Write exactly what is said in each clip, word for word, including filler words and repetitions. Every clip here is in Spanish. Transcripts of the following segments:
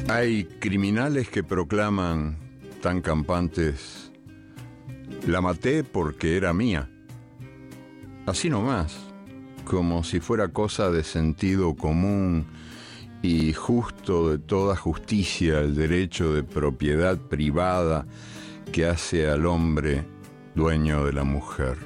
Hay criminales que proclaman tan campantes: la maté porque era mía. Así nomás, como si fuera cosa de sentido común y justo de toda justicia el derecho de propiedad privada que hace al hombre dueño de la mujer.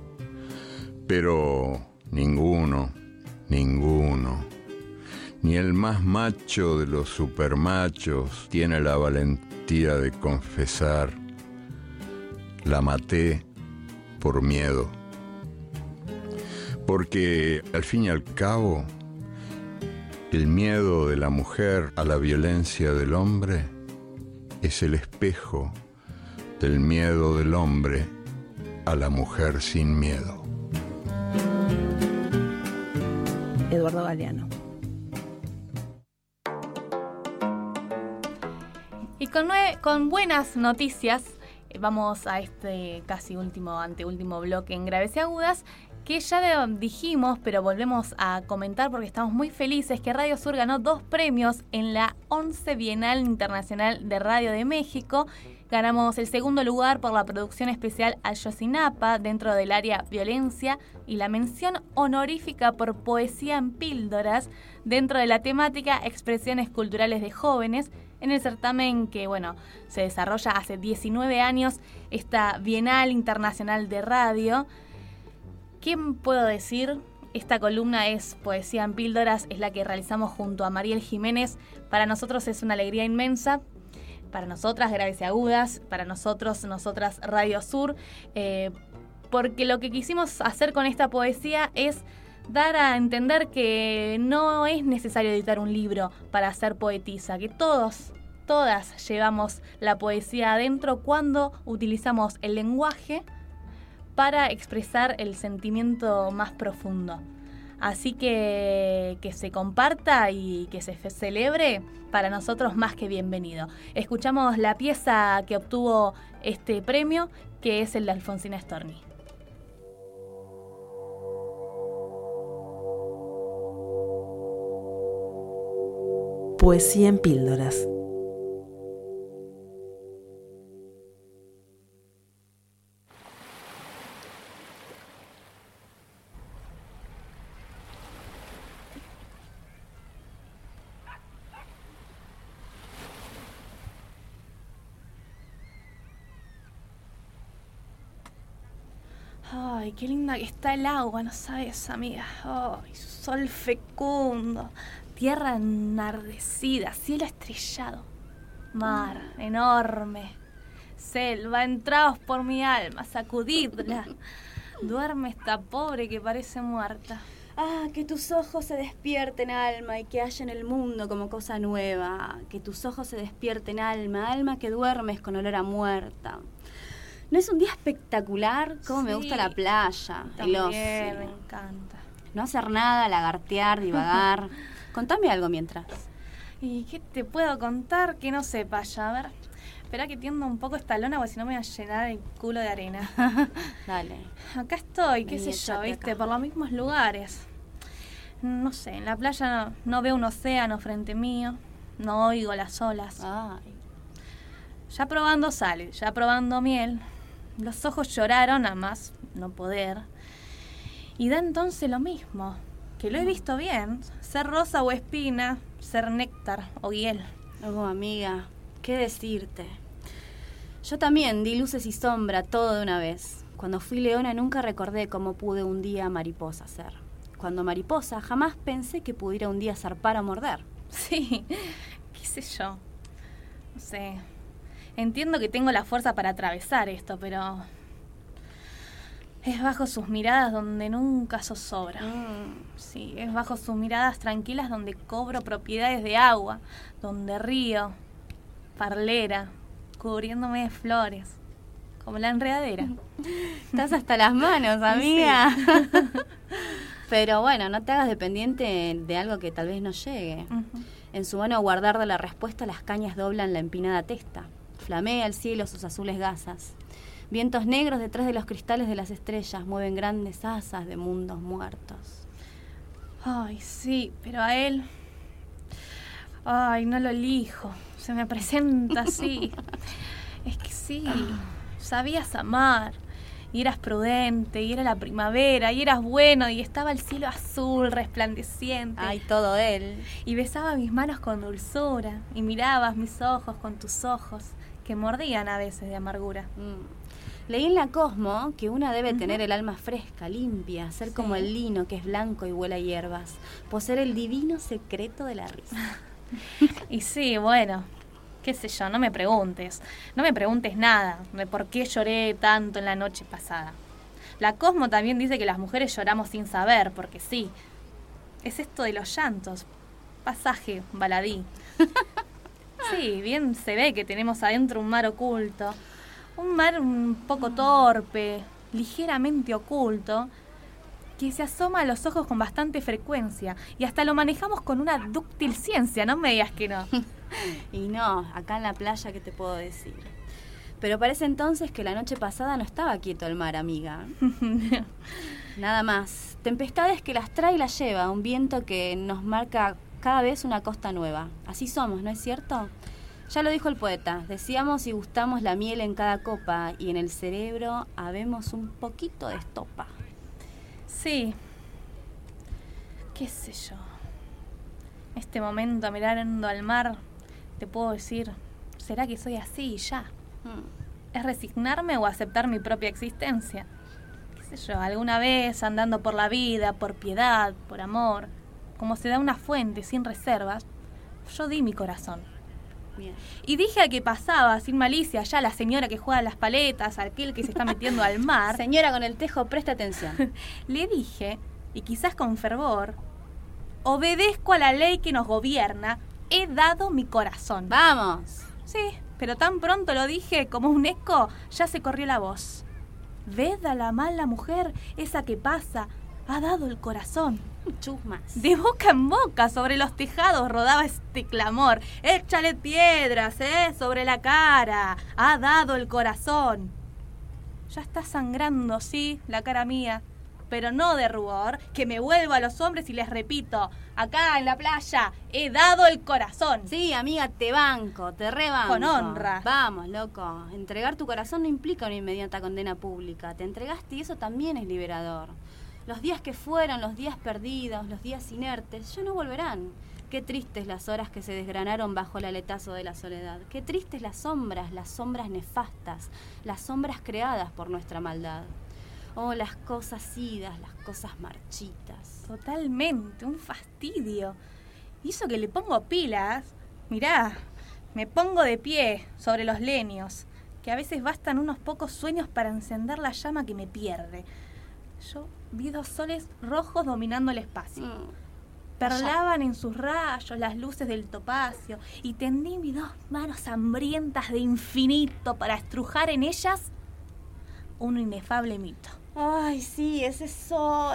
Pero ninguno, ninguno, ni el más macho de los supermachos tiene la valentía de confesar: la maté por miedo. Porque al fin y al cabo, el miedo de la mujer a la violencia del hombre es el espejo del miedo del hombre a la mujer sin miedo. Eduardo Galeano. Y con, nueve, con buenas noticias, vamos a este casi último, anteúltimo bloque en Graves y Agudas, que ya dijimos, pero volvemos a comentar porque estamos muy felices que Radio Sur ganó dos premios en la once Bienal Internacional de Radio de México. Ganamos el segundo lugar por la producción especial Ayotzinapa dentro del área violencia y la mención honorífica por poesía en píldoras dentro de la temática expresiones culturales de jóvenes en el certamen que, bueno, se desarrolla hace diecinueve años, esta Bienal Internacional de Radio. ¿Qué puedo decir? Esta columna es Poesía en Píldoras, es la que realizamos junto a Mariel Jiménez. Para nosotros es una alegría inmensa, para nosotras Graves y Agudas, para nosotros, nosotras Radio Sur, eh, porque lo que quisimos hacer con esta poesía es dar a entender que no es necesario editar un libro para ser poetisa, que todos, todas llevamos la poesía adentro cuando utilizamos el lenguaje para expresar el sentimiento más profundo. Así que que se comparta y que se celebre, para nosotros más que bienvenido. Escuchamos la pieza que obtuvo este premio, que es el de Alfonsina Storni. Poesía en píldoras. Ay, qué linda que está el agua, no sabes, amiga. Ay, sol fecundo, tierra enardecida, cielo estrellado, mar enorme, selva, entraos por mi alma, sacudidla. Duerme esta pobre que parece muerta. Ah, que tus ojos se despierten, alma, y que haya en el mundo como cosa nueva. Que tus ojos se despierten, alma, alma que duermes con olor a muerta. ¿No es un día espectacular? Cómo Sí, me gusta la playa, el ocio. me encanta. No hacer nada, lagartear, divagar. Contame algo mientras. ¿Y qué te puedo contar que no sepa ya? A ver, espera que tiendo un poco esta lona porque si no me voy a llenar el culo de arena. Dale. Acá estoy, qué Vení, sé yo, echate viste, acá. por los mismos lugares. No sé, en la playa no, no veo un océano frente mío, no oigo las olas. Ay. Ya probando sal, ya probando miel, los ojos lloraron a más no poder. Y da entonces lo mismo, que lo he visto bien, ser rosa o espina, ser néctar o hiel. Oh, amiga, ¿qué decirte? Yo también di luces y sombra todo de una vez. Cuando fui leona nunca recordé cómo pude un día mariposa ser. Cuando mariposa jamás pensé que pudiera un día zarpar o morder. Sí, qué sé yo, no sé. Entiendo que tengo la fuerza para atravesar esto, pero es bajo sus miradas donde nunca zozobra. Mm. Sí, es bajo sus miradas tranquilas donde cobro propiedades de agua, donde río, parlera, cubriéndome de flores, como la enredadera. Estás hasta las manos, amiga. Sí. Pero bueno, no te hagas dependiente de algo que tal vez no llegue. Uh-huh. En su mano guardar de la respuesta las cañas doblan la empinada testa. Flamea el cielo sus azules gasas. Vientos negros detrás de los cristales de las estrellas mueven grandes asas de mundos muertos. Ay, sí, pero a él... Ay, no lo elijo. Se me presenta así. Es que sí, sabías amar. Y eras prudente, y era la primavera, y eras bueno, y estaba el cielo azul, resplandeciente. Ay, todo él. Y besaba mis manos con dulzura, y mirabas mis ojos con tus ojos, que mordían a veces de amargura. Mm. Leí en la Cosmo que una debe uh-huh. tener el alma fresca, limpia, ser sí. como el lino que es blanco y huele a hierbas, poseer el divino secreto de la risa. Y sí, bueno, qué sé yo, no me preguntes, no me preguntes nada de por qué lloré tanto en la noche pasada. La Cosmo también dice que las mujeres lloramos sin saber, porque sí, es esto de los llantos, pasaje baladí. Sí, bien se ve que tenemos adentro un mar oculto, un mar un poco torpe, ligeramente oculto, que se asoma a los ojos con bastante frecuencia y hasta lo manejamos con una dúctil ciencia, no me digas que no. Y no, acá en la playa, ¿qué te puedo decir? Pero parece entonces que la noche pasada no estaba quieto el mar, amiga. Nada más. Tempestades que las trae y las lleva, un viento que nos marca cada vez una costa nueva. Así somos, ¿no es cierto? Ya lo dijo el poeta, decíamos y gustamos la miel en cada copa y en el cerebro habemos un poquito de estopa. Sí, qué sé yo. Este momento mirando al mar, te puedo decir, ¿será que soy así y ya? Mm. ¿Es resignarme o aceptar mi propia existencia? Qué sé yo, alguna vez andando por la vida, por piedad, por amor, como se da una fuente sin reservas, yo di mi corazón. Bien. Y dije al que pasaba, sin malicia, ya la señora que juega las paletas, aquel que se está metiendo al mar. Señora con el tejo, presta atención. Le dije, y quizás con fervor, obedezco a la ley que nos gobierna, he dado mi corazón. ¡Vamos! Sí, pero tan pronto lo dije como un eco, ya se corrió la voz. ¿Ved a la mala mujer, esa que pasa, ha dado el corazón? Chusmas. De boca en boca sobre los tejados rodaba este clamor. Échale piedras, eh, sobre la cara. Ha dado el corazón. Ya está sangrando, sí, la cara mía, pero no de rubor, que me vuelvo a los hombres y les repito, acá en la playa, he dado el corazón. Sí, amiga, te banco, te rebanco. Con honra. Vamos, loco. Entregar tu corazón no implica una inmediata condena pública. Te entregaste y eso también es liberador. Los días que fueron, los días perdidos, los días inertes, ya no volverán. Qué tristes las horas que se desgranaron bajo el aletazo de la soledad. Qué tristes las sombras, las sombras nefastas, las sombras creadas por nuestra maldad. Oh, las cosas idas, las cosas marchitas. Totalmente, un fastidio. Y eso que le pongo pilas, mirá, me pongo de pie sobre los leños, que a veces bastan unos pocos sueños para encender la llama que me pierde. Yo vi dos soles rojos dominando el espacio. Mm. Perlaban en sus rayos las luces del topacio y tendí mis dos manos hambrientas de infinito para estrujar en ellas un inefable mito. Ay, sí, ese sol.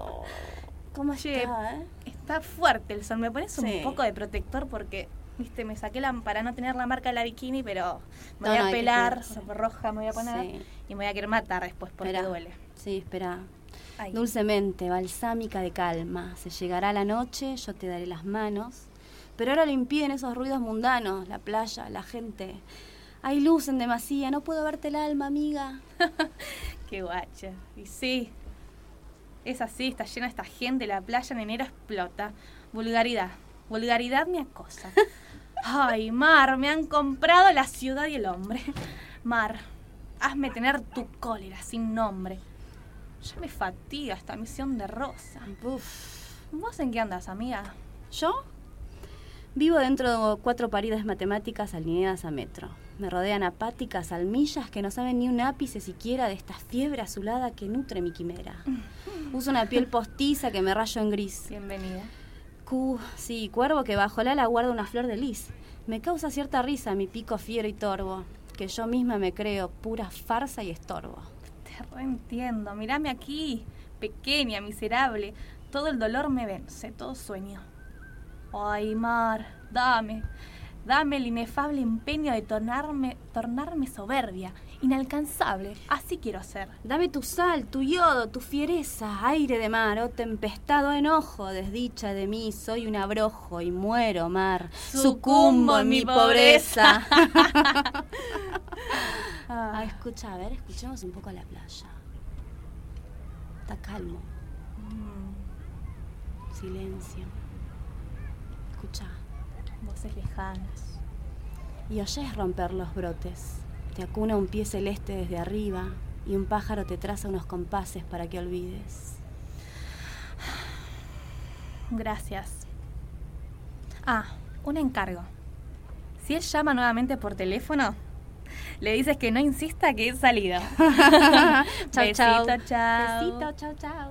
¿Cómo che, está, eh? Está fuerte el sol. Me pones sí. un poco de protector porque, viste, me saqué la, para no tener la marca de la bikini, pero me no, voy a no, pelar, roja me voy a poner sí. y me voy a querer matar después porque espera. duele. Sí, espera. Ay. Dulcemente, balsámica de calma, se llegará la noche, yo te daré las manos, pero ahora lo impiden esos ruidos mundanos, la playa, la gente. Hay luz en demasía, no puedo verte el alma, amiga. Qué guacha. Y sí, es así, está llena esta gente, la playa en enero explota. Vulgaridad, vulgaridad me acosa. Ay, Mar, me han comprado la ciudad y el hombre. Mar, hazme tener tu cólera sin nombre. Ya me fatiga esta misión de rosa. Uf. ¿Vos en qué andas, amiga? ¿Yo? Vivo dentro de cuatro paredes matemáticas alineadas a metro. Me rodean apáticas almillas que no saben ni un ápice siquiera de esta fiebre azulada que nutre mi quimera. Uso una piel postiza que me rayo en gris. Bienvenida. Cu, sí, cuervo que bajo el ala guarda una flor de lis. Me causa cierta risa mi pico fiero y torvo, que yo misma me creo pura farsa y estorbo. Te reentiendo, mírame aquí, pequeña, miserable. Todo el dolor me vence, todo sueño. Ay, Mar, dame, Dame el inefable empeño de tornarme, tornarme soberbia, inalcanzable, así quiero ser. Dame tu sal, tu yodo, tu fiereza, aire de mar, oh tempestad, oh enojo, desdicha de mí, soy un abrojo y muero, mar, sucumbo en mi pobreza. Ah, escucha, a ver, escuchemos un poco a la playa. Está calmo. Mm. Silencio. Escucha. Voces lejanas. Y oyes romper los brotes. Te acuna un pie celeste desde arriba y un pájaro te traza unos compases para que olvides. Gracias. Ah, un encargo. Si él llama nuevamente por teléfono, le dices que no insista, que he salido. Chau, Besito, chau. chao. Besito, chau, chau.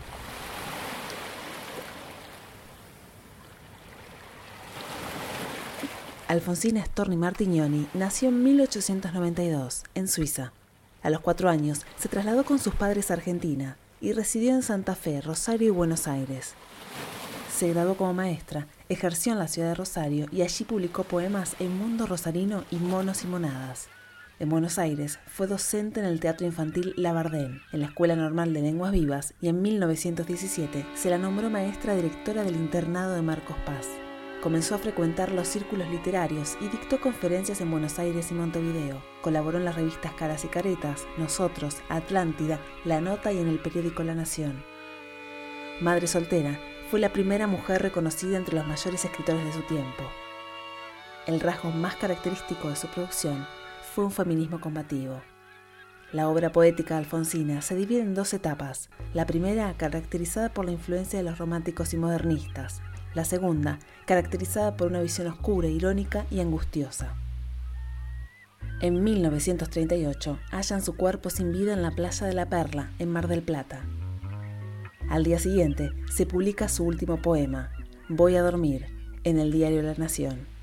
Alfonsina Storni Martignoni nació en mil ochocientos noventa y dos, en Suiza. A los cuatro años se trasladó con sus padres a Argentina y residió en Santa Fe, Rosario y Buenos Aires. Se graduó como maestra, ejerció en la ciudad de Rosario y allí publicó poemas en Mundo Rosarino y Monos y Monadas. En Buenos Aires fue docente en el Teatro Infantil La Bardén, en la Escuela Normal de Lenguas Vivas, y en mil novecientos diecisiete se la nombró maestra directora del internado de Marcos Paz. Comenzó a frecuentar los círculos literarios y dictó conferencias en Buenos Aires y Montevideo. Colaboró en las revistas Caras y Caretas, Nosotros, Atlántida, La Nota y en el periódico La Nación. Madre soltera, fue la primera mujer reconocida entre los mayores escritores de su tiempo. El rasgo más característico de su producción fue un feminismo combativo. La obra poética de Alfonsina se divide en dos etapas. La primera, caracterizada por la influencia de los románticos y modernistas. La segunda, caracterizada por una visión oscura, irónica y angustiosa. En mil novecientos treinta y ocho, hallan su cuerpo sin vida en la playa de La Perla, en Mar del Plata. Al día siguiente, se publica su último poema, Voy a dormir, en el diario La Nación.